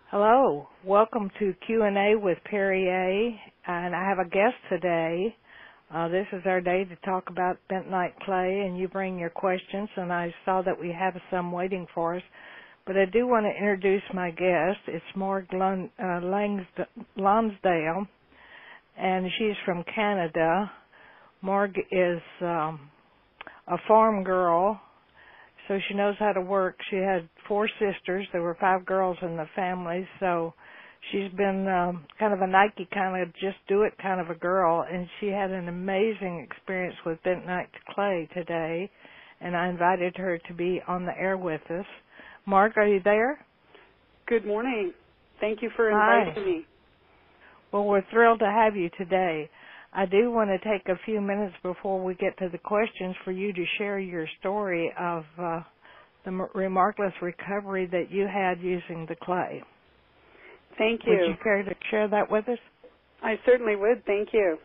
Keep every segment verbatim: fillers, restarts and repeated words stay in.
Hello, welcome to Q and A with Perry A. And I have a guest today. Uh, this is our day to talk about bentonite clay, and you bring your questions, and I saw that we have some waiting for us. But I do want to introduce my guest. It's Marg Lun- uh, Langsd- Lonsdale, and she's from Canada. Marg is um, a farm girl, so she knows how to work. She had four sisters. There were five girls in the family, so she's been um, kind of a Nike kind of just do it kind of a girl, and she had an amazing experience with bentonite clay today, and I invited her to be on the air with us. Marg, are you there? Good morning. Thank you for Hi. inviting me. Well, we're thrilled to have you today. I do want to take a few minutes before we get to the questions for you to share your story of uh, the m- remarkable recovery that you had using the clay. Thank you. Would you care to share that with us? I certainly would. Thank you.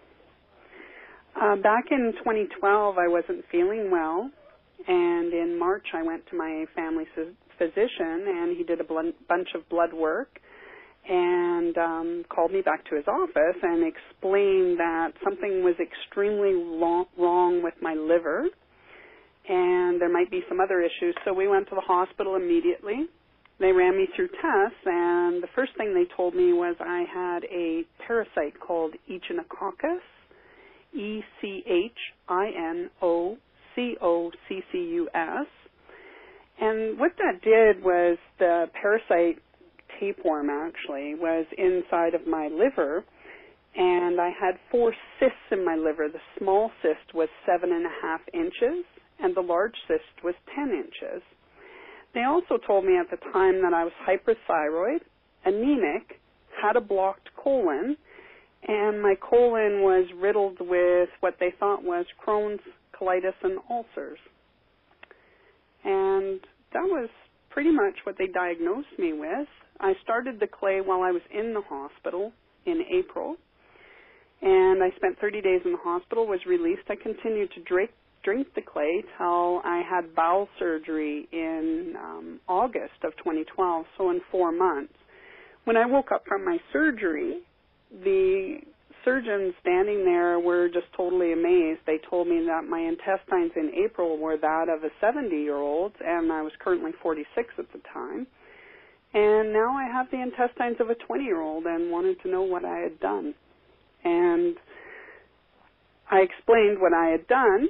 Uh, back in twenty twelve, I wasn't feeling well, and in March I went to my family physician, and he did a bl- bunch of blood work and um, called me back to his office and explained that something was extremely lo- wrong with my liver, and there might be some other issues. So we went to the hospital immediately. They ran me through tests, and the first thing they told me was I had a parasite called Echinococcus, E C H I N O C O C C U S. And what that did was the parasite tapeworm actually was inside of my liver, and I had four cysts in my liver. The small cyst was seven and a half inches, and the large cyst was ten inches. They also told me at the time that I was hyperthyroid, anemic, had a blocked colon, and my colon was riddled with what they thought was Crohn's, colitis, and ulcers. And that was pretty much what they diagnosed me with. I started the clay while I was in the hospital in April, and I spent thirty days in the hospital, was released. I continued to drink, drink the clay till I had bowel surgery in um, August of twenty twelve, so in four months. When I woke up from my surgery, the surgeons standing there were just totally amazed. They told me that my intestines in April were that of a seventy-year-old, and I was currently forty-six at the time. And now I have the intestines of a twenty-year-old and wanted to know what I had done. And I explained what I had done,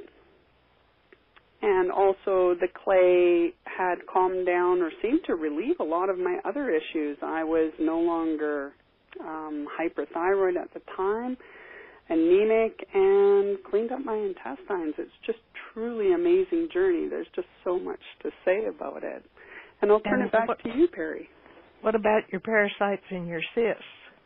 and also the clay had calmed down or seemed to relieve a lot of my other issues. I was no longer um, hyperthyroid at the time, anemic, and cleaned up my intestines. It's just truly amazing journey. There's just so much to say about it. And I'll turn And it back what, to you, Perry. What about your parasites and your cysts?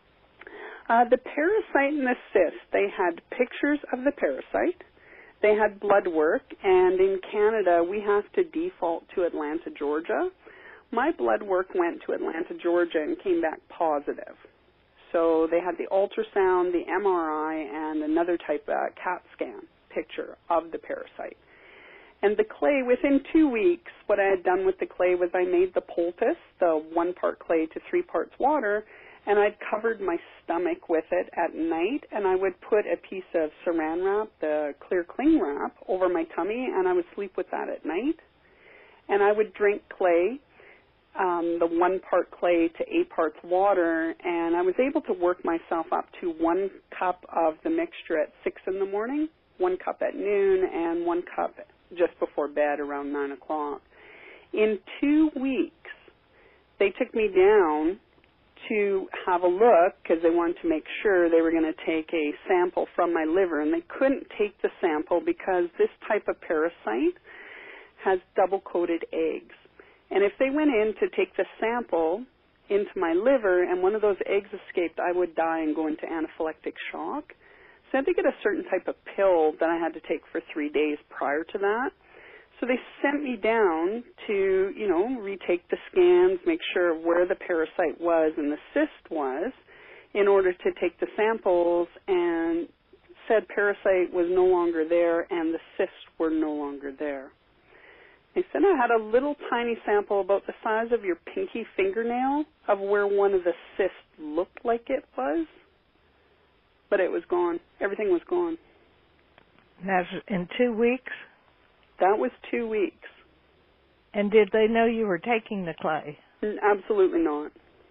Uh, the parasite and the cyst, they had pictures of the parasite. They had blood work, and in Canada, we have to default to Atlanta, Georgia. My blood work went to Atlanta, Georgia, and came back positive. So they had the ultrasound, the M R I, and another type of CAT scan picture of the parasite. And the clay, within two weeks, what I had done with the clay was I made the poultice, the one part clay to three parts water, and I'd covered my stomach with it at night, and I would put a piece of saran wrap, the clear cling wrap, over my tummy, and I would sleep with that at night. And I would drink clay, um, the one part clay to eight parts water, and I was able to work myself up to one cup of the mixture at six in the morning, one cup at noon, and one cup just before bed around nine o'clock. In two weeks, they took me down to have a look because they wanted to make sure they were going to take a sample from my liver, and they couldn't take the sample because this type of parasite has double-coated eggs. And if they went in to take the sample into my liver and one of those eggs escaped, I would die and go into anaphylactic shock. So I had to get a certain type of pill that I had to take for three days prior to that. So they sent me down to, you know, retake the scans, make sure where the parasite was and the cyst was in order to take the samples, and said parasite was no longer there and the cysts were no longer there. They said I had a little tiny sample about the size of your pinky fingernail of where one of the cysts looked like it was, but it was gone. Everything was gone. That's in two weeks? That was two weeks. And did they know you were taking the clay? Absolutely not.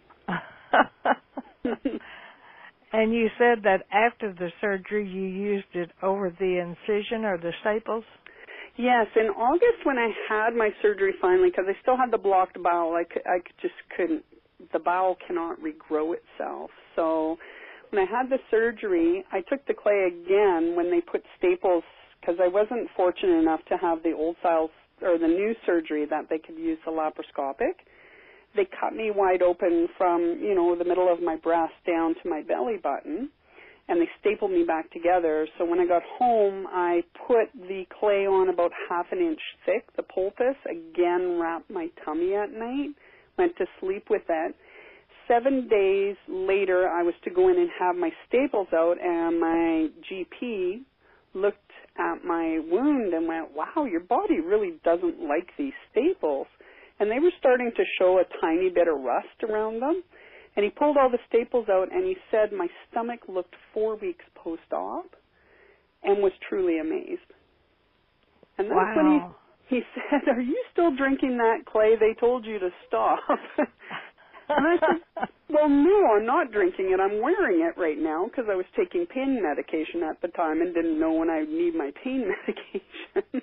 And you said that after the surgery you used it over the incision or the staples? Yes, in August when I had my surgery finally, because I still had the blocked bowel, I, could, I just couldn't, the bowel cannot regrow itself. So when I had the surgery, I took the clay again when they put staples, because I wasn't fortunate enough to have the old style or the new surgery that they could use the laparoscopic. They cut me wide open from, you know, the middle of my breast down to my belly button, and they stapled me back together. So when I got home, I put the clay on about half an inch thick, the poultice, again wrapped my tummy at night, went to sleep with it. Seven days later, I was to go in and have my staples out, and my G P looked at my wound and went, wow, your body really doesn't like these staples. And they were starting to show a tiny bit of rust around them. And he pulled all the staples out, and he said my stomach looked four weeks post-op and was truly amazed. And that's wow. when he, he said, are you still drinking that clay? They told you to stop. And I said, well, no, I'm not drinking it. I'm wearing it right now because I was taking pain medication at the time and didn't know when I'd need my pain medication.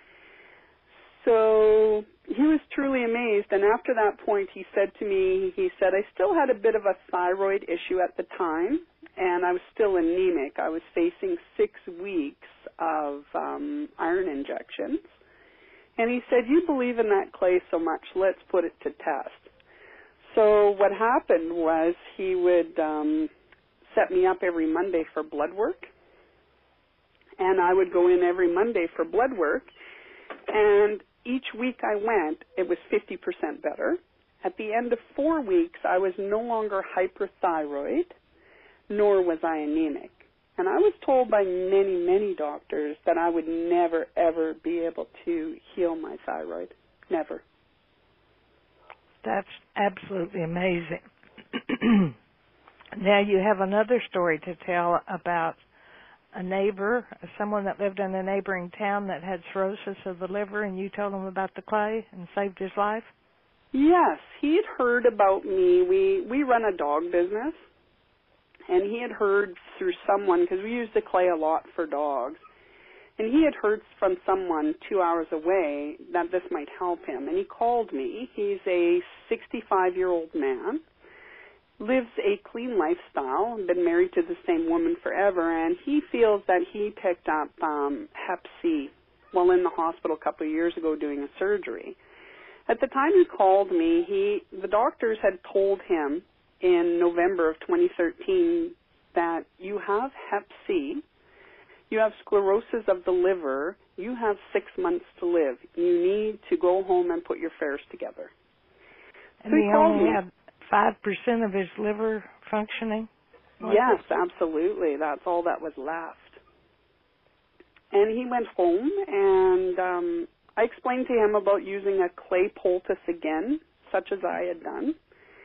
So he was truly amazed, and after that point he said to me, he said, I still had a bit of a thyroid issue at the time, and I was still anemic. I was facing six weeks of um, iron injections. And he said, you believe in that clay so much, let's put it to test. So what happened was he would um, set me up every Monday for blood work, and I would go in every Monday for blood work, and each week I went, it was fifty percent better. At the end of four weeks, I was no longer hyperthyroid, nor was I anemic. And I was told by many, many doctors that I would never, ever be able to heal my thyroid. Never. That's absolutely amazing. Now you have another story to tell about a neighbor, someone that lived in a neighboring town that had cirrhosis of the liver, and you told him about the clay and saved his life? Yes, he had heard about me. We, we run a dog business, and he had heard through someone, because we use the clay a lot for dogs, and he had heard from someone two hours away that this might help him, and he called me. He's a sixty-five-year-old man, lives a clean lifestyle, been married to the same woman forever, and he feels that he picked up um, Hep C while in the hospital a couple of years ago doing a surgery. At the time he called me, he the doctors had told him in November of twenty thirteen that you have Hep C, you have sclerosis of the liver, you have six months to live. You need to go home and put your affairs together. And so he, he he only me. had five percent of his liver functioning? Yes, absolutely. That's all that was left. And he went home, and um, I explained to him about using a clay poultice again, such as I had done.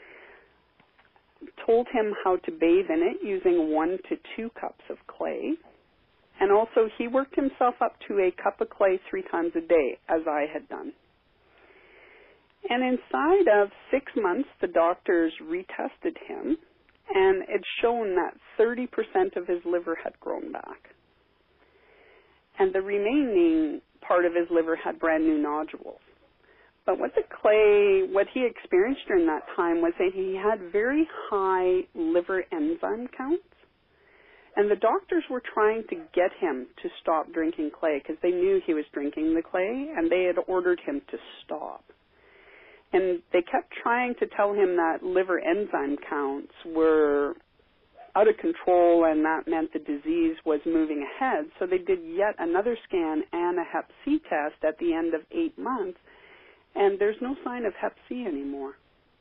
Told him how to bathe in it using one to two cups of clay. And also he worked himself up to a cup of clay three times a day, as I had done. And inside of six months, the doctors retested him, and it's shown that thirty percent of his liver had grown back. And the remaining part of his liver had brand new nodules. But what the clay, what he experienced during that time was that he had very high liver enzyme counts. And the doctors were trying to get him to stop drinking clay because they knew he was drinking the clay, and they had ordered him to stop. And they kept trying to tell him that liver enzyme counts were out of control, and that meant the disease was moving ahead. So they did yet another scan and a Hep C test at the end of eight months, and there's no sign of Hep C anymore.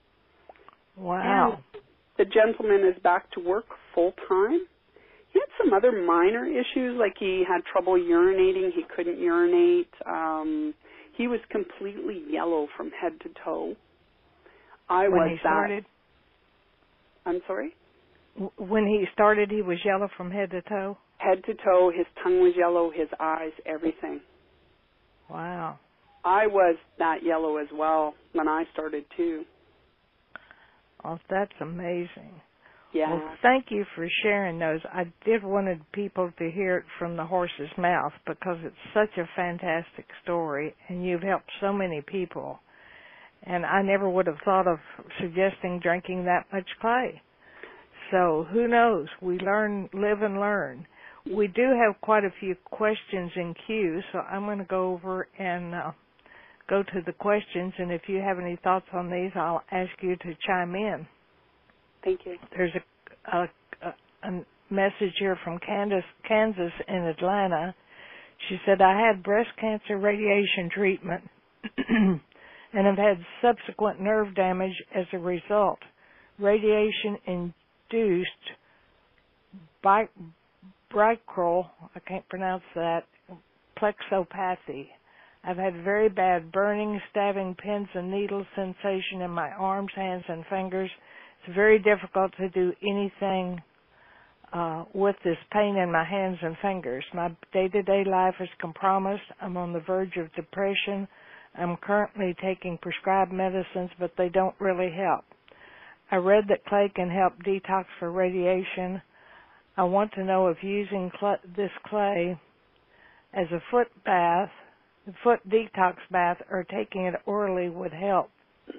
Wow. And the gentleman is back to work full time. He had some other minor issues, like he had trouble urinating. He couldn't urinate. Um, He was completely yellow from head to toe. I when was he started? That. I'm sorry? When he started, he was yellow from head to toe? Head to toe, his tongue was yellow, his eyes, everything. Wow. I was that yellow as well when I started too. Oh, that's amazing. Yeah. Well, thank you for sharing those. I did wanted people to hear it from the horse's mouth because it's such a fantastic story, and you've helped so many people. And I never would have thought of suggesting drinking that much clay. So who knows? We learn, live and learn. We do have quite a few questions in queue, so I'm going to go over and uh, go to the questions, and if you have any thoughts on these, I'll ask you to chime in. Thank you. There's a, a, a message here from Candace, Kansas in Atlanta. She said, I had breast cancer radiation treatment and have had subsequent nerve damage as a result. Radiation-induced bi- Brachyral, I can't pronounce that, plexopathy. I've had very bad burning, stabbing, pins and needle sensation in my arms, hands, and fingers. It's very difficult to do anything uh, with this pain in my hands and fingers. My day-to-day life is compromised. I'm on the verge of depression. I'm currently taking prescribed medicines, but they don't really help. I read that clay can help detox for radiation. I want to know if using cl- this clay as a foot bath, foot detox bath, or taking it orally would help.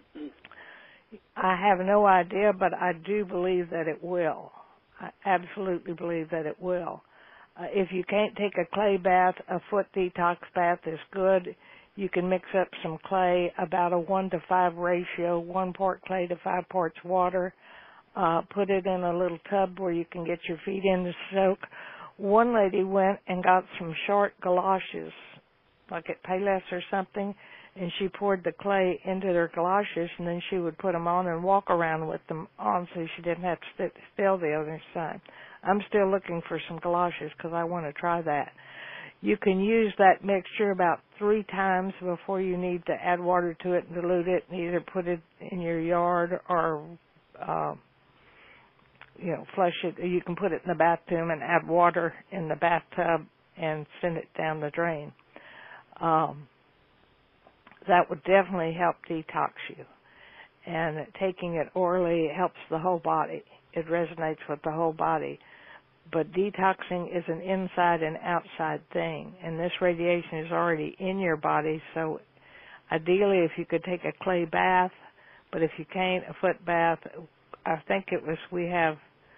I have no idea, but I do believe that it will. I absolutely believe that it will. Uh, if you can't take a clay bath, a foot detox bath is good. You can mix up some clay, about a one to five ratio, one part clay to five parts water. Uh, put it in a little tub where you can get your feet in to soak. One lady went and got some short galoshes, like at Payless or something, and she poured the clay into their galoshes, and then she would put them on and walk around with them on so she didn't have to sit still the other side. I'm still looking for some galoshes because I want to try that. You can use that mixture about three times before you need to add water to it and dilute it, and either put it in your yard or uh, you know, flush it. You can put it in the bathroom and add water in the bathtub and send it down the drain. Um, that would definitely help detox you. And taking it orally helps the whole body. It resonates with the whole body. But detoxing is an inside and outside thing, and this radiation is already in your body, so ideally if you could take a clay bath, but if you can't, a foot bath. I think it was we have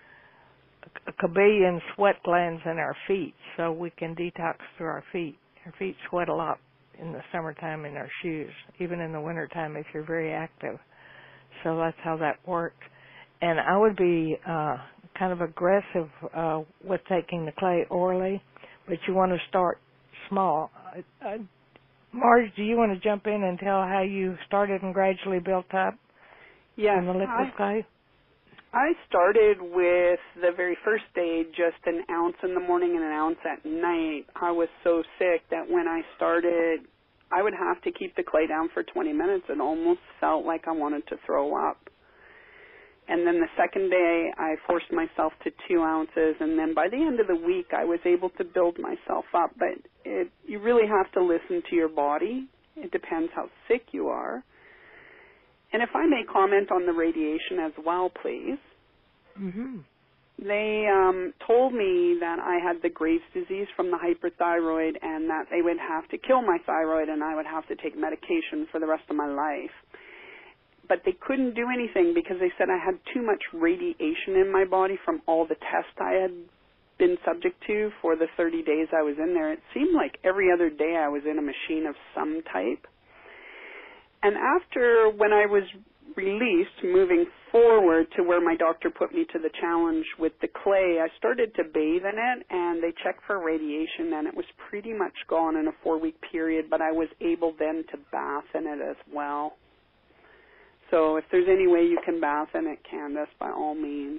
a kabillion sweat glands in our feet, so we can detox through our feet. Our feet sweat a lot in the summertime in our shoes, even in the wintertime if you're very active. So that's how that works. And I would be uh, kind of aggressive uh, with taking the clay orally, but you want to start small. Uh, uh, Marge, do you want to jump in and tell how you started and gradually built up yes, in the liquid I, clay? I started with the very first day, just an ounce in the morning and an ounce at night. I was so sick that when I started, I would have to keep the clay down for twenty minutes. It almost felt like I wanted to throw up. And then the second day, I forced myself to two ounces, and then by the end of the week, I was able to build myself up. But it, you really have to listen to your body. It depends how sick you are. And if I may comment on the radiation as well, please. Mm-hmm. They um, told me that I had the Graves' disease from the hyperthyroid and that they would have to kill my thyroid and I would have to take medication for the rest of my life. But they couldn't do anything because they said I had too much radiation in my body from all the tests I had been subject to for the thirty days I was in there. It seemed like every other day I was in a machine of some type. And after, when I was released, moving forward to where my doctor put me to the challenge with the clay, I started to bathe in it, and they checked for radiation, and it was pretty much gone in a four-week period, but I was able then to bath in it as well. So if there's any way you can bath in it, Candace, by all means,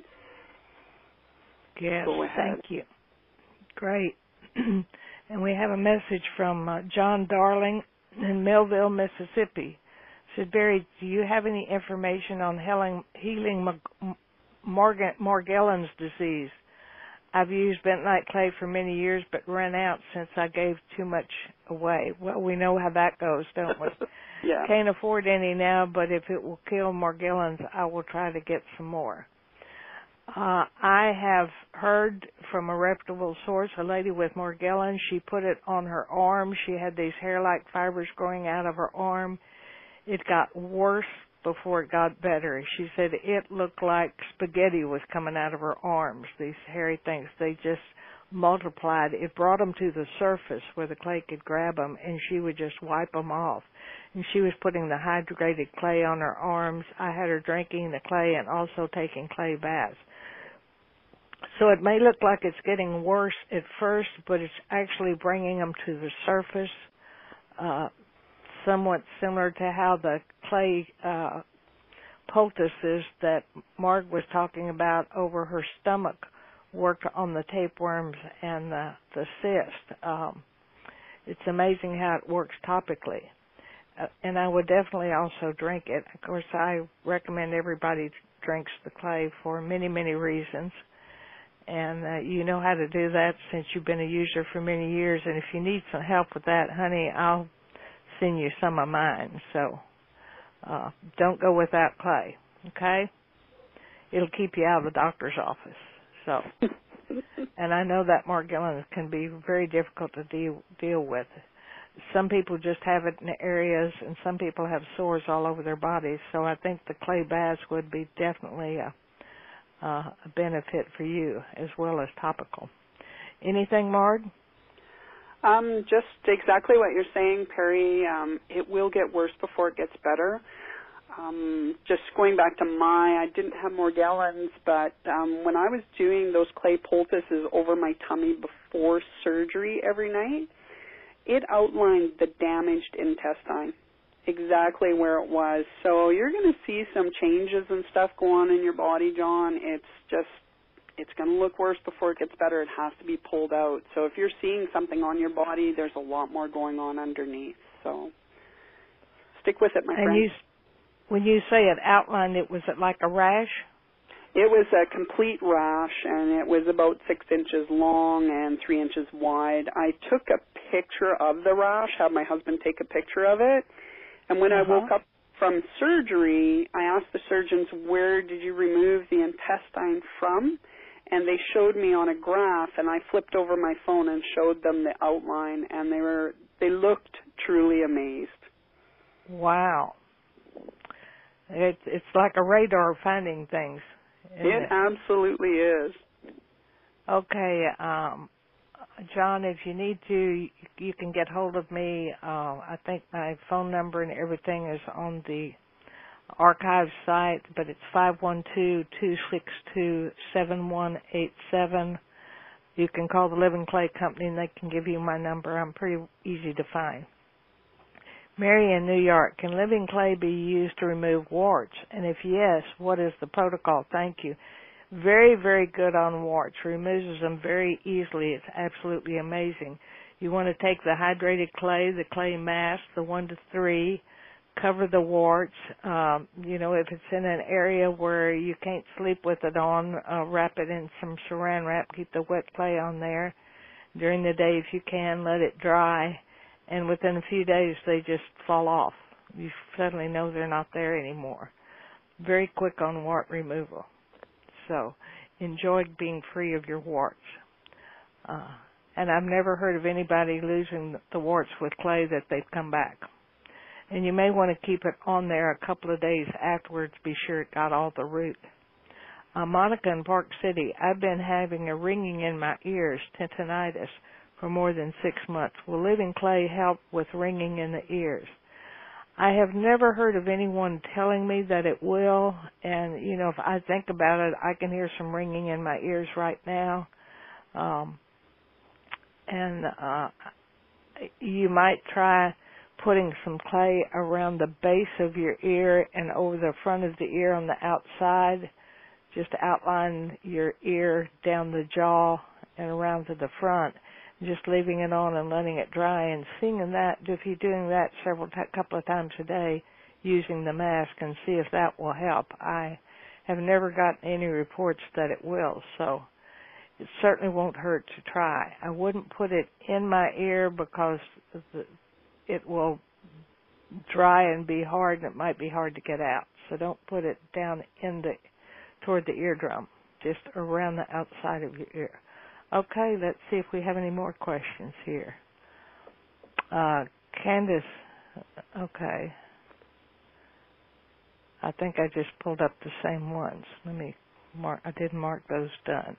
yes, go ahead. Thank you. Great. And we have a message from uh, John Darling in Millville, Mississippi. Said, Barry, do you have any information on healing, healing Morgan, Morgellons disease? I've used bentonite clay for many years, but ran out since I gave too much away. Well, we know how that goes, don't we? Yeah. Can't afford any now, but if it will kill Morgellons, I will try to get some more. Uh, I have heard from a reputable source, a lady with Morgellons, she put it on her arm. She had these hair-like fibers growing out of her arm. It got worse before it got better. She said it looked like spaghetti was coming out of her arms, these hairy things. They just multiplied. It brought them to the surface where the clay could grab them, and she would just wipe them off. And she was putting the hydrated clay on her arms. I had her drinking the clay and also taking clay baths. So it may look like it's getting worse at first, but it's actually bringing them to the surface, uh, somewhat similar to how the clay uh, poultices that Marg was talking about over her stomach worked on the tapeworms and the, the cyst. Um, it's amazing how it works topically. Uh, and I would definitely also drink it. Of course, I recommend everybody drinks the clay for many, many reasons. And uh, you know how to do that since you've been a user for many years. And if you need some help with that, honey, I'll send you some of mine. So uh, don't go without clay, okay? It'll keep you out of the doctor's office. So, and I know that Morgellons can be very difficult to deal deal with. Some people just have it in areas, and some people have sores all over their bodies. So I think the clay baths would be definitely a, uh, a benefit for you as well as topical. Anything, Marg? Um, just exactly what you're saying, Perry. Um, it will get worse before it gets better. Um, just going back to my, I didn't have Morgellons, but um, when I was doing those clay poultices over my tummy before surgery every night, it outlined the damaged intestine, exactly where it was. So you're going to see some changes and stuff go on in your body, John. It's just, it's going to look worse before it gets better. It has to be pulled out. So if you're seeing something on your body, there's a lot more going on underneath. So stick with it, my and friend. You, when you say it outlined, it was it like a rash? It was a complete rash, and it was about six inches long and three inches wide. I took a picture of the rash, had my husband take a picture of it, and when uh-huh. I woke up from surgery, I asked the surgeons, where did you remove the intestine from? And they showed me on a graph, and I flipped over my phone and showed them the outline, and they were they looked truly amazed. Wow. It, it's like a radar finding things. It, it absolutely is. Okay, um, John, if you need to, you can get hold of me. Uh, I think my phone number and everything is on the archive site, but it's five one two, two six two, seven one eight seven. You can call the Living Clay Company and they can give you my number. I'm pretty easy to find. Mary in New York, can living clay be used to remove warts? And if yes, what is the protocol? Thank you. Very, very good on warts. Removes them very easily. It's absolutely amazing. You want to take the hydrated clay, the clay mass, the one to three, cover the warts. Um, you know, if it's in an area where you can't sleep with it on, uh, wrap it in some saran wrap. Keep the wet clay on there. During the day, if you can, let it dry. And within a few days, they just fall off. You suddenly know they're not there anymore. Very quick on wart removal. So enjoy being free of your warts. Uh, and I've never heard of anybody losing the warts with clay that they've come back. And you may want to keep it on there a couple of days afterwards. Be sure it got all the root. Uh, Monica in Park City, I've been having a ringing in my ears, tinnitus, for more than six months. Will living clay help with ringing in the ears? I have never heard of anyone telling me that it will, and, you know, if I think about it, I can hear some ringing in my ears right now. Um, and uh, you might try putting some clay around the base of your ear and over the front of the ear on the outside, just to outline your ear down the jaw and around to the front. just leaving it on and letting it dry and seeing that, if you're doing that several t- couple of times a day using the mask, and see if that will help. I have never gotten any reports that it will, so it certainly won't hurt to try. I wouldn't put it in my ear because the, it will dry and be hard, and it might be hard to get out. So don't put it down in the toward the eardrum, just around the outside of your ear. Okay, let's see if we have any more questions here. Uh, Candace, okay. I think I just pulled up the same ones. Let me mark, I did mark those done.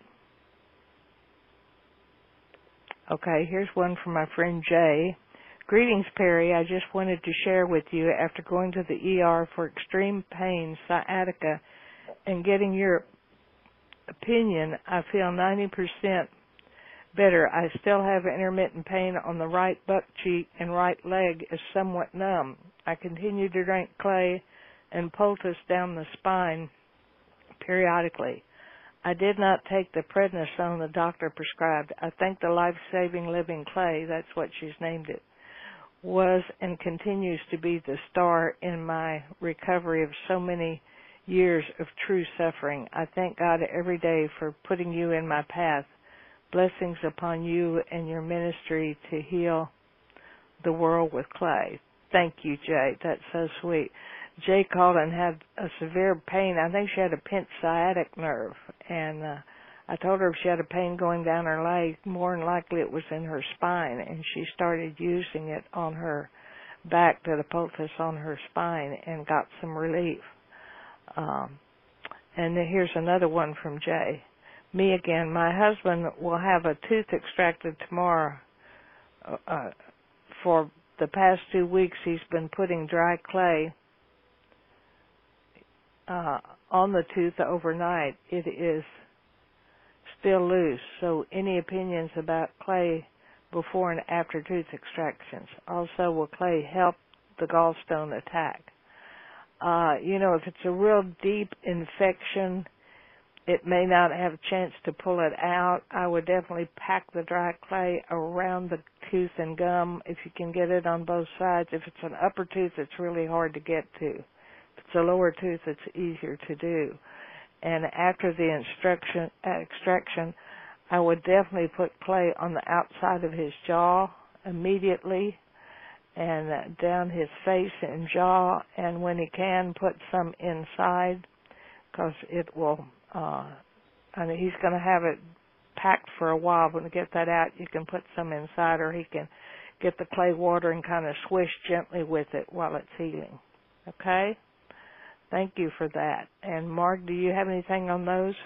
Okay, here's one from my friend Jay. Greetings, Perry. I just wanted to share with you, after going to the E R for extreme pain, sciatica, and getting your opinion, I feel ninety percent better. I still have intermittent pain on the right butt cheek, and right leg is somewhat numb. I continue to drink clay and poultice down the spine periodically. I did not take the prednisone the doctor prescribed. I think the life-saving living clay, that's what she's named it, was and continues to be the star in my recovery of so many years of true suffering. I thank God every day for putting you in my path. Blessings upon you and your ministry to heal the world with clay. Thank you, Jay. That's so sweet. Jay called and had a severe pain. I think she had a pinched sciatic nerve, and uh, I told her if she had a pain going down her leg, more than likely it was in her spine, and she started using it on her back, to the poultice on her spine, and got some relief. Um, and then here's another one from Jay. Me again. My husband will have a tooth extracted tomorrow. Uh, for the past two weeks, he's been putting dry clay uh, on the tooth overnight. It is still loose. So any opinions about clay before and after tooth extractions? Also, will clay help the gallstone attack? Uh, you know, if it's a real deep infection, it may not have a chance to pull it out. I would definitely pack the dry clay around the tooth and gum if you can get it on both sides. If it's an upper tooth, it's really hard to get to. If it's a lower tooth, it's easier to do. And after the instruction, uh, extraction, I would definitely put clay on the outside of his jaw immediately, and uh, down his face and jaw, and when he can, put some inside, because it will, uh, and he's going to have it packed for a while. When you get that out, you can put some inside, or he can get the clay water and kind of swish gently with it while it's healing. Okay? Thank you for that. And Mark, do you have anything on those?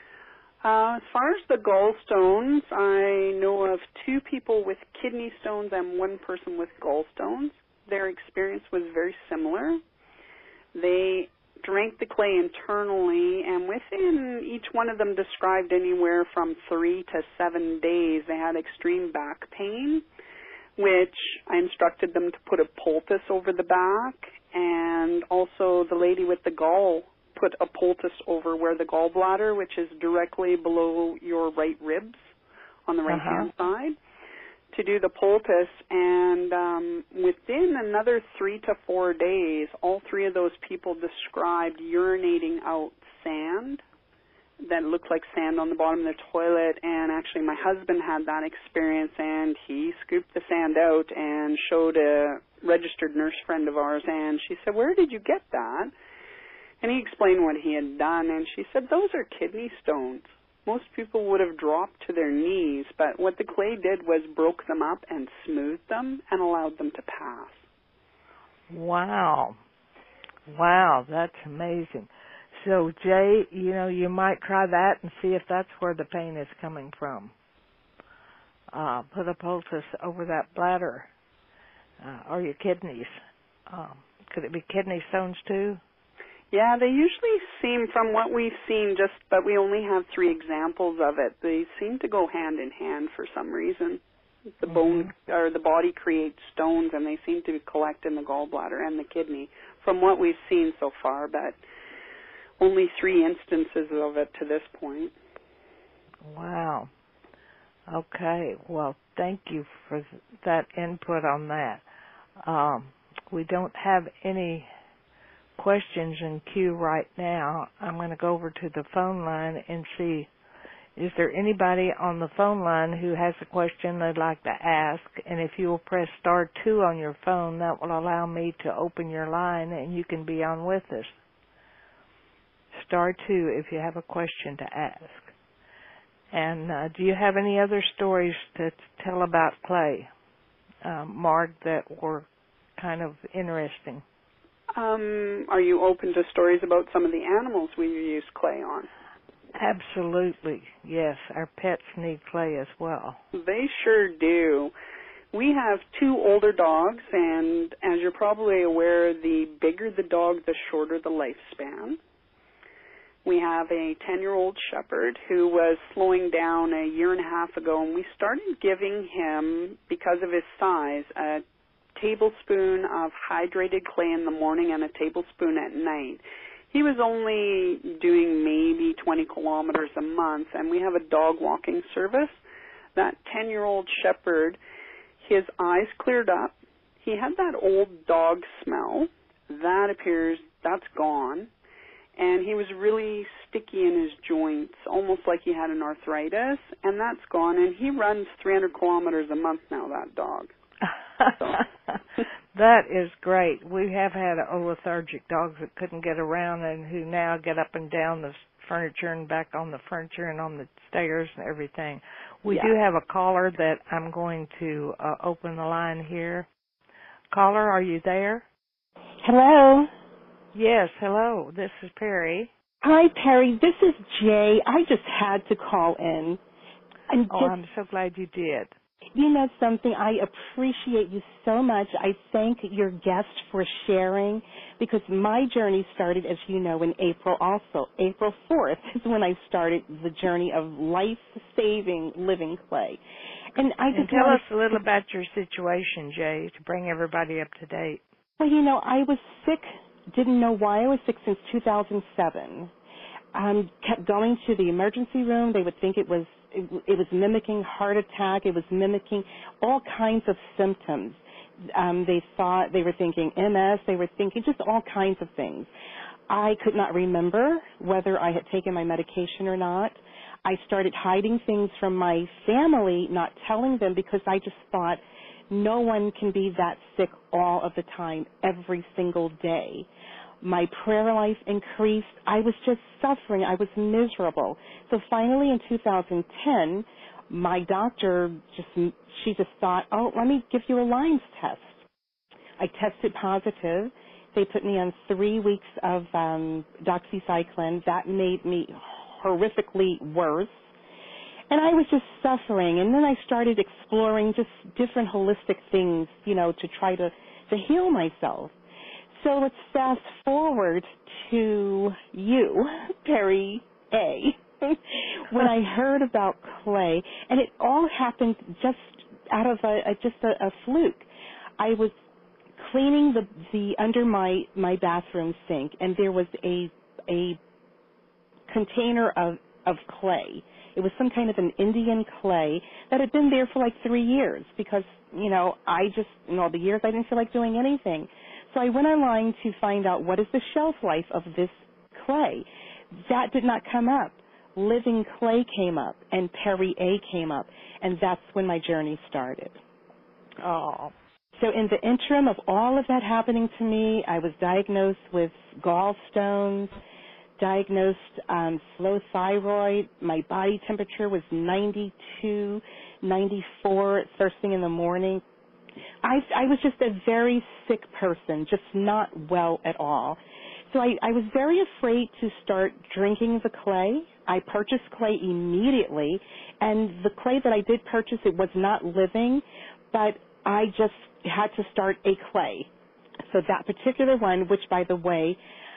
Uh, as far as the gallstones, I know of two people with kidney stones and one person with gallstones. Their experience was very similar. They drank the clay internally, and within each one of them described anywhere from three to seven days they had extreme back pain, which I instructed them to put a poultice over the back, and also the lady with the gall put a poultice over where the gallbladder, which is directly below your right ribs on the right-hand uh-huh. side, to do the poultice. And um, within another three to four days, all three of those people described urinating out sand that looked like sand on the bottom of the toilet. And actually my husband had that experience, and he scooped the sand out and showed a registered nurse friend of ours, and she said, "Where did you get that?" And he explained what he had done, and she said, "Those are kidney stones. Most people would have dropped to their knees, but what the clay did was broke them up and smoothed them and allowed them to pass." Wow. Wow, that's amazing. So, Jay, you know, you might try that and see if that's where the pain is coming from. Uh, put a poultice over that bladder uh, or your kidneys. Um, could it be kidney stones too? Yeah, they usually seem, from what we've seen, just, but we only have three examples of it, they seem to go hand in hand for some reason. The mm-hmm. bone, or the body creates stones, and they seem to collect in the gallbladder and the kidney, from what we've seen so far, but only three instances of it to this point. Wow. Okay. Well, Thank you for that input on that. Um, we don't have any questions in queue right now. I'm going to go over to the phone line and see, is there anybody on the phone line who has a question they'd like to ask? And if you will press star two on your phone, that will allow me to open your line and you can be on with us. Star two if you have a question to ask. And uh, do you have any other stories to tell about clay, uh, Marg, that were kind of interesting? Um, are you open to stories about some of the animals we use clay on? Absolutely, yes. Our pets need clay as well. They sure do. We have two older dogs, and as you're probably aware, the bigger the dog, the shorter the lifespan. We have a ten-year-old shepherd who was slowing down a year and a half ago, and we started giving him, because of his size, a tablespoon of hydrated clay in the morning and a tablespoon at night. He was only doing maybe twenty kilometers a month, and we have a dog walking service. That ten-year-old shepherd, his eyes cleared up. He had that old dog smell. That appears, that's gone. And he was really sticky in his joints, almost like he had an arthritis, and that's gone. And he runs three hundred kilometers a month now, that dog. So. That is great. We have had lethargic dogs that couldn't get around and who now get up and down the furniture and back on the furniture and on the stairs and everything. We yeah. do have a caller that I'm going to uh, open the line here. Caller, are you there? Hello. Yes, hello. This is Perry. Hi, Perry. This is Jay. I just had to call in. And oh, just, I'm so glad you did. You know something? I appreciate you so much. I thank your guest for sharing, because my journey started, as you know, in April also. April fourth is when I started the journey of life-saving living clay. And I just and tell wanted us a little about your situation, Jay, to bring everybody up to date. Well, you know, I was sick. Didn't know why I was sick since two thousand seven. Um, kept going to the emergency room. They would think it was it, it was mimicking heart attack. It was mimicking all kinds of symptoms. Um, they thought they were thinking M S. They were thinking just all kinds of things. I could not remember whether I had taken my medication or not. I started hiding things from my family, not telling them, because I just thought no one can be that sick all of the time, every single day. My prayer life increased. I was just suffering. I was miserable. So finally in two thousand ten, my doctor just, she just thought, oh, let me give you a Lyme's test. I tested positive. They put me on three weeks of um, doxycycline. That made me horrifically worse. And I was just suffering. And then I started exploring just different holistic things, you know, to try to, to heal myself. So let's fast forward to you, Perry A. When I heard about clay, and it all happened just out of a, a just a, a fluke. I was cleaning the the under my my bathroom sink, and there was a a container of of clay. It was some kind of an Indian clay that had been there for like three years because, you know, I just, in all the years, I didn't feel like doing anything. So I went online to find out what is the shelf life of this clay. That did not come up. Living Clay came up, and Perry A came up, and that's when my journey started. Oh. So in the interim of all of that happening to me, I was diagnosed with gallstones, diagnosed um, slow thyroid. My body temperature was ninety-two, ninety-four first thing in the morning. I, I was just a very sick person, just not well at all. So I, I was very afraid to start drinking the clay. I purchased clay immediately, and the clay that I did purchase, it was not living, but I just had to start a clay. So that particular one, which, by the way,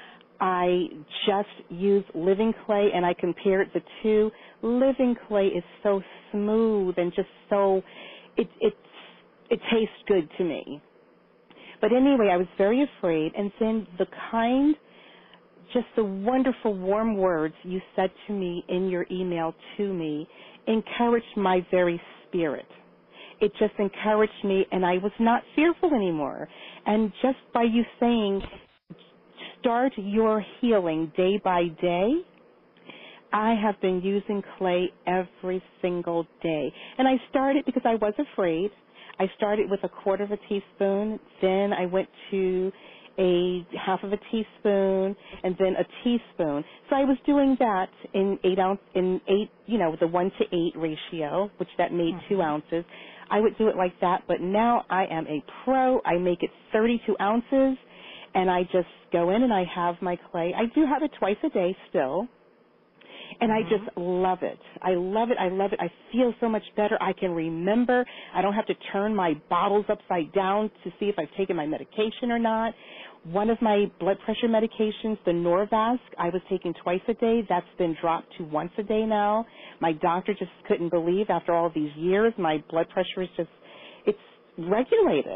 I just use living clay, and I compared the two. Living clay is so smooth and just so, it, it, it tastes good to me. But anyway, I was very afraid, and then the kind, just the wonderful warm words you said to me in your email to me encouraged my very spirit. it just encouraged me, and I was not fearful anymore. And just by you saying, start your healing day by day, I have been using clay every single day. And I started because I was afraid. I started with a quarter of a teaspoon. Then I went to a half of a teaspoon, and then a teaspoon. So I was doing that in eight ounce, in eight, you know, the one to eight ratio, which that made two ounces. I would do it like that, but now I am a pro. I make it thirty-two ounces, and I just go in and I have my clay. I do have it twice a day still. And mm-hmm. I just love it. I love it. I love it. I feel so much better. I can remember. I don't have to turn my bottles upside down to see if I've taken my medication or not. One of my blood pressure medications, the Norvasc, I was taking twice a day. That's been dropped to once a day now. My doctor just couldn't believe after all these years my blood pressure is just, it's regulated.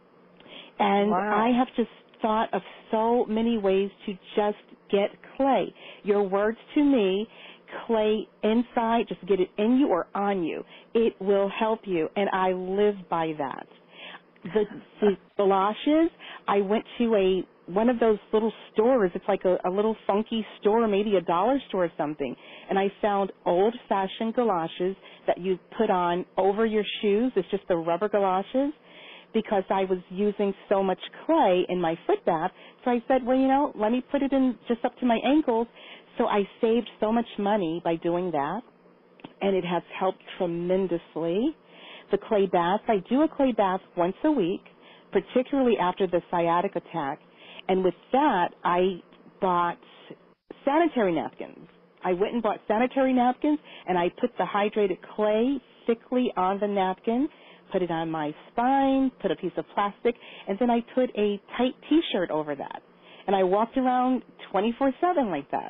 And wow. I have just thought of so many ways to just get clay. Your words to me, clay inside, just get it in you or on you. It will help you, and I live by that. The, the galoshes, I went to a one of those little stores. It's like a, a little funky store, maybe a dollar store or something, and I found old-fashioned galoshes that you put on over your shoes. It's just the rubber galoshes, because I was using so much clay in my foot bath. So I said, well, you know, let me put it in just up to my ankles. So I saved so much money by doing that, and it has helped tremendously. The clay bath, I do a clay bath once a week, particularly after the sciatic attack. And with that, I bought sanitary napkins. I went and bought sanitary napkins, and I put the hydrated clay thickly on the napkin, put it on my spine, put a piece of plastic, and then I put a tight T-shirt over that. And I walked around twenty-four seven like that.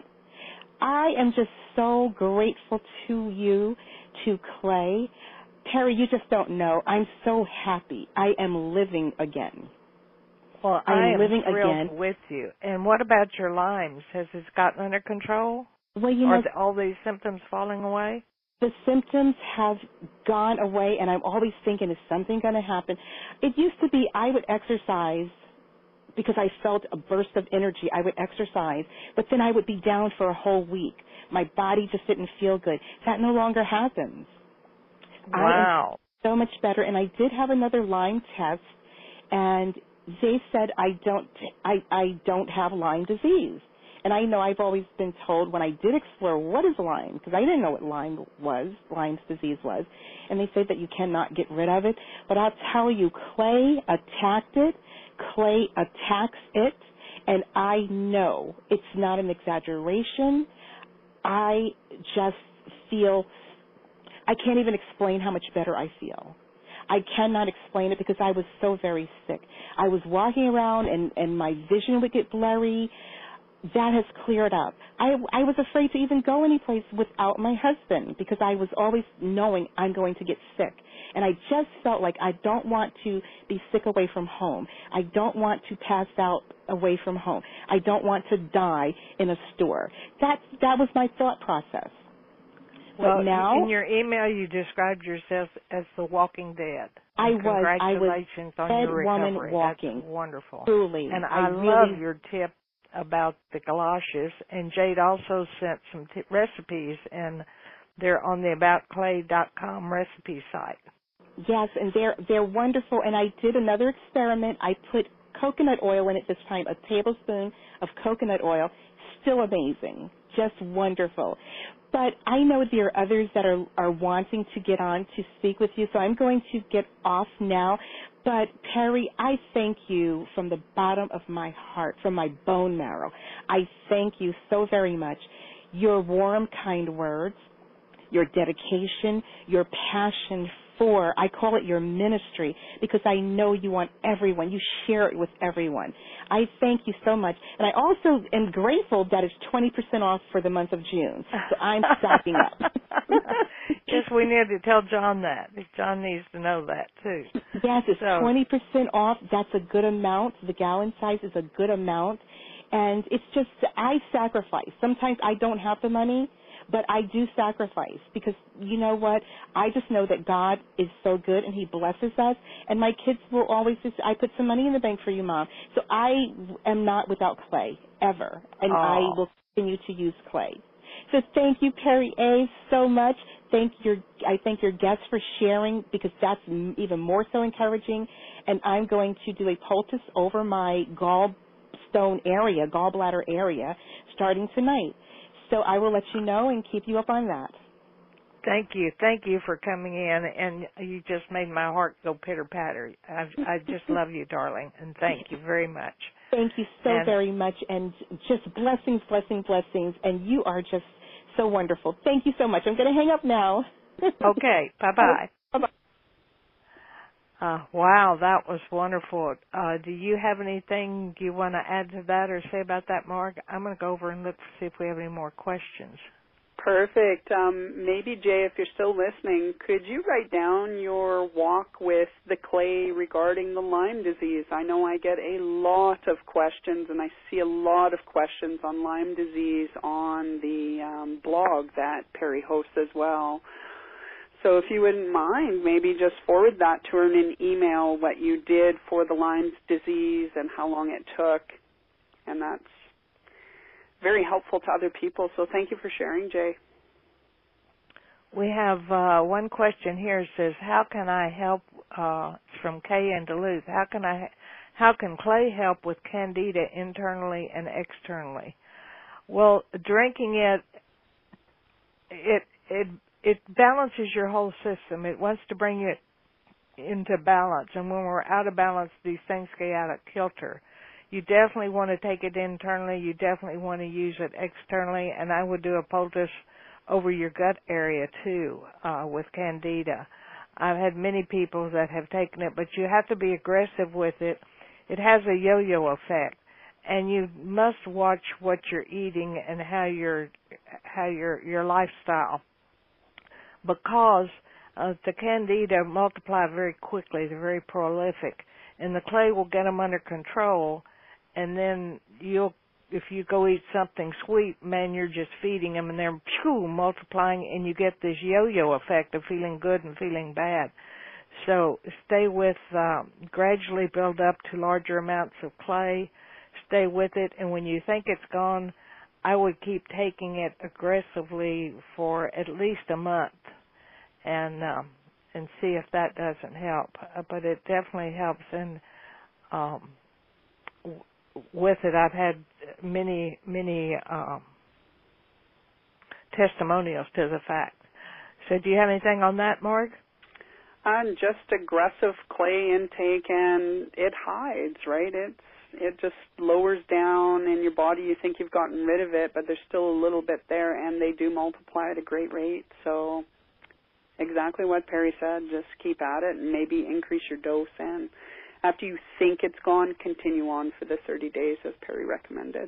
I am just so grateful to you, to clay. Terry, you just don't know. I'm so happy. I am living again. Well, I am, I am living thrilled again. with you. And what about your Lyme's? Has it gotten under control? Well, you Are know, the, all these symptoms falling away? the symptoms have gone away, and I'm always thinking, is something going to happen? It used to be I would exercise because I felt a burst of energy. I would exercise, but then I would be down for a whole week. My body just didn't feel good. That no longer happens. Wow. I am so much better, and I did have another Lyme test, and they said I don't, I, I don't have Lyme disease. And I know I've always been told when I did explore what is Lyme, because I didn't know what Lyme was, Lyme's disease was, and they say that you cannot get rid of it. But I'll tell you, clay attacked it, clay attacks it, and I know it's not an exaggeration. I just feel, I can't even explain how much better I feel. I cannot explain it because I was so very sick. I was walking around and, and my vision would get blurry. That has cleared up. I, I was afraid to even go anyplace without my husband because I was always knowing I'm going to get sick. And I just felt like I don't want to be sick away from home. I don't want to pass out away from home. I don't want to die in a store. That, that was my thought process. Well, but now, in your email, you described yourself as the walking dead. I was. Congratulations I was on dead your recovery. woman walking. That's wonderful. Truly. And I, I, really, love your tip about the galoshes. And Jade also sent some t- recipes, and they're on the about clay dot com recipe site. Yes, and they're they're wonderful. And I did another experiment. I put coconut oil in it this time, a tablespoon of coconut oil. Still amazing. Just wonderful. But I know there are others that are, are wanting to get on to speak with you, so I'm going to get off now. But, Perry, I thank you from the bottom of my heart, from my bone marrow. I thank you so very much. Your warm, kind words, your dedication, your passion for, I call it your ministry, because I know you want everyone. You share it with everyone. I thank you so much. And I also am grateful that it's twenty percent off for the month of June. So I'm stocking up. Yes, we need to tell John that. John needs to know that, too. Yes, it's so. twenty percent off. That's a good amount. The gallon size is a good amount. And it's just, I sacrifice. Sometimes I don't have the money, But I do sacrifice because, you know what, I just know that God is so good and he blesses us. And my kids will always just, I put some money in the bank for you, Mom. So I am not without clay, ever. And Oh. I will continue to use clay. So thank you, Perry A., so much. Thank your, I thank your guests for sharing because that's even more so encouraging. And I'm going to do a poultice over my gallstone area, gallbladder area, starting tonight. So I will let you know and keep you up on that. Thank you. Thank you for coming in, and you just made my heart go pitter-patter. I, I just love you, darling, and thank you very much. Thank you so and, very much, and just blessings, blessings, blessings, and you are just so wonderful. Thank you so much. I'm going to hang up now. Okay. Bye-bye. Bye-bye. Uh, wow, that was wonderful. Uh, do you have anything you want to add to that or say about that, Mark? I'm going to go over and look to see if we have any more questions. Perfect. Um, maybe, Jay, if you're still listening, could you write down your walk with the clay regarding the Lyme disease? I know I get a lot of questions, and I see a lot of questions on Lyme disease on the um, blog that Perry hosts as well. So if you wouldn't mind, maybe just forward that to her in an email, what you did for the Lyme disease and how long it took, and that's very helpful to other people. So thank you for sharing, Jay. We have uh, one question here. It says, "How can I help?" Uh, it's from Kay in Duluth. How can I? How can clay help with candida internally and externally? Well, drinking it, it it it balances your whole system. It wants to bring it into balance, and when we're out of balance, these things get out of kilter. You definitely want to take it internally. You definitely want to use it externally, and I would do a poultice over your gut area too uh, with candida. I've had many people that have taken it, but you have to be aggressive with it. It has a yo-yo effect, and you must watch what you're eating and how your how your your lifestyle, because uh, the candida multiply very quickly. They're very prolific, and the clay will get them under control. And then you'll, if you go eat something sweet, man, you're just feeding them, and they're phew, multiplying, and you get this yo-yo effect of feeling good and feeling bad. So stay with, um, gradually build up to larger amounts of clay. Stay with it, and when you think it's gone, I would keep taking it aggressively for at least a month, and um, and see if that doesn't help. Uh, but it definitely helps, and um, with it, I've had many, many um, testimonials to the fact. So do you have anything on that, Marg? And just aggressive clay intake, and it hides, right? It's it just lowers down in your body. You think you've gotten rid of it, but there's still a little bit there, and they do multiply at a great rate. So exactly what Perry said, just keep at it and maybe increase your dose, and after you think it's gone, continue on for the thirty days as Perry recommended.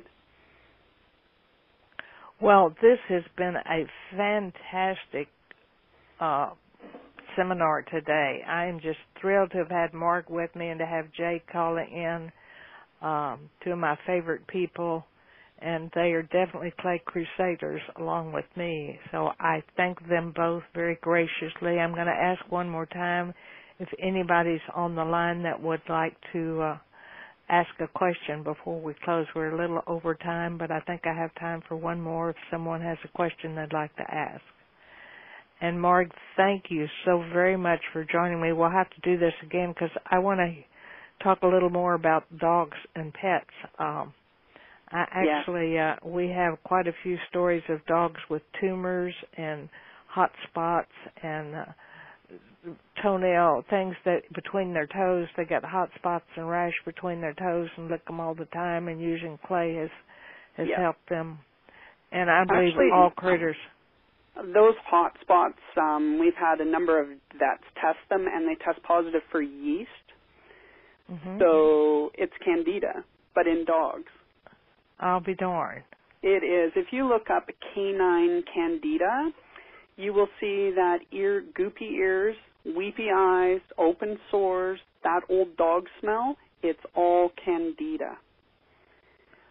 Well, this has been a fantastic uh, seminar today. I am just thrilled to have had Mark with me and to have Jay calling in, um, two of my favorite people, and they are definitely clay crusaders along with me. So I thank them both very graciously. I'm going to ask one more time if anybody's on the line that would like to uh, ask a question before we close. We're a little over time, but I think I have time for one more if someone has a question they'd like to ask. And Marg, thank you so very much for joining me. We'll have to do this again because I want to talk a little more about dogs and pets. Um, I actually, yeah. uh, we have quite a few stories of dogs with tumors and hot spots and uh, toenail things that between their toes, they get hot spots and rash between their toes and lick them all the time, and using clay has has yeah. helped them. And I believe Actually, all critters. Those hot spots, um, we've had a number of vets test them, and they test positive for yeast. Mm-hmm. So it's candida, but in dogs. I'll be darned. It is. If you look up canine candida, you will see that ear, goopy ears, weepy eyes, open sores, that old dog smell. It's all candida.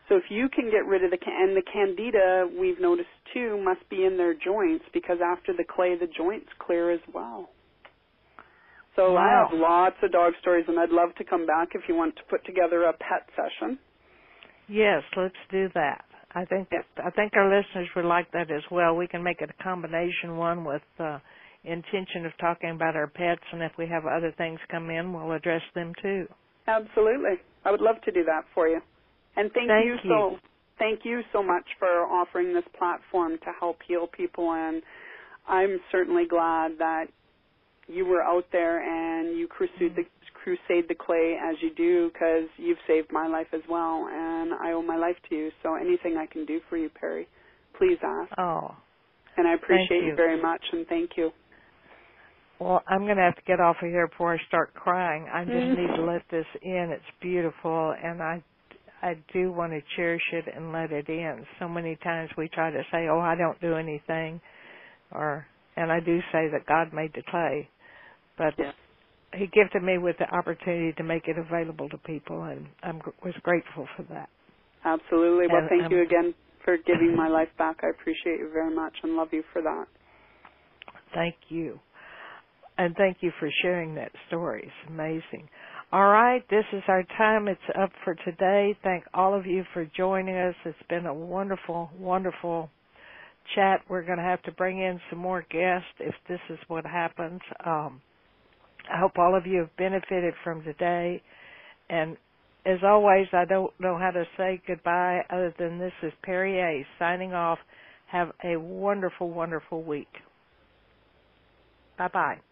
So if you can get rid of the, and the candida, we've noticed too, must be in their joints, because after the clay, the joints clear as well. So wow. I have lots of dog stories, and I'd love to come back if you want to put together a pet session. Yes, let's do that. I think that, I think our listeners would like that as well. We can make it a combination one with uh, intention of talking about our pets, and if we have other things come in, we'll address them too. Absolutely. I would love to do that for you. And thank, thank you, you so thank you so much for offering this platform to help heal people, and I'm certainly glad that you were out there and you crusade the, crusade the clay as you do, because you've saved my life as well, and I owe my life to you. So anything I can do for you, Perry, please ask. Oh, and I appreciate you. you very much, and thank you. Well, I'm going to have to get off of here before I start crying. I just need to let this in. It's beautiful, and I, I do want to cherish it and let it in. So many times we try to say, oh, I don't do anything, or and I do say that God made the clay, but yeah. He gifted me with the opportunity to make it available to people, and I was grateful for that. Absolutely. Well, and, thank um, you again for giving my life back. I appreciate you very much and love you for that. Thank you. And thank you for sharing that story. It's amazing. All right, this is our time. It's up for today. Thank all of you for joining us. It's been a wonderful, wonderful chat. We're going to have to bring in some more guests if this is what happens. Um, I hope all of you have benefited from today. And as always, I don't know how to say goodbye other than this is Perry A. signing off. Have a wonderful, wonderful week. Bye-bye.